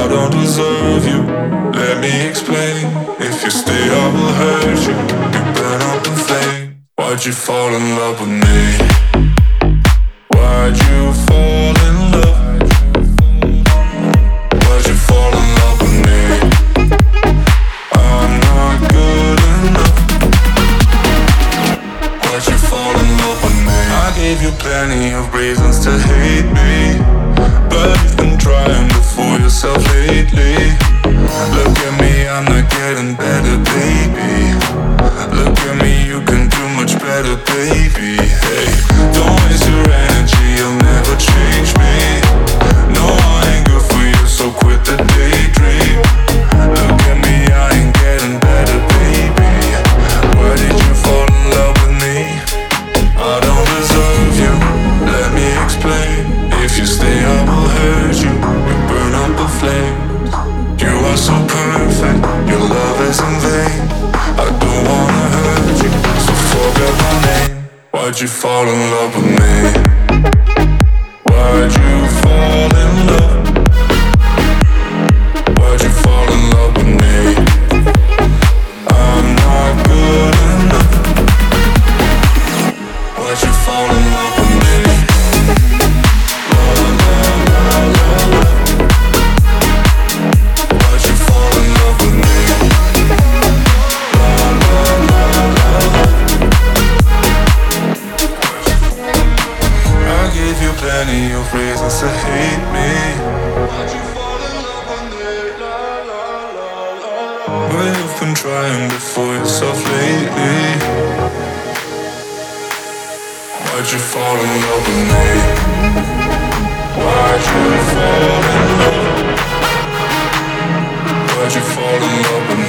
don't deserve you. Let me explain. If you stay, I will hurt you. You burn up in flame. Why'd you fall in love with me? Why'd you fall in love? Why'd you fall in love with me? I'm not good enough. Why'd you fall in love with me? I gave you plenty of reasons to hate me, but you've been trying to fool yourself lately. Look at me, I'm not getting better, baby. Look at me, you can do much better, baby. Hey, don't waste your energy, you'll never change me. No, I ain't good for you, so quit the daydream. Look at me, I ain't getting better, baby. Why did you fall in love with me? I don't deserve you, let me explain. If you stay, I will hurt you. You burn up the flames. You are so perfect, your love is in vain. I don't wanna hurt you, so forget my name. Why'd you fall in love with me? Why'd you fall in love? Why'd you fall in love with me? I'm not good enough. Why'd you fall in love with me? Plenty of reasons to hate me, but you've been trying to fool yourself lately. Why'd you fall in love with me? Why'd you fall in love? Why'd you fall in love with me?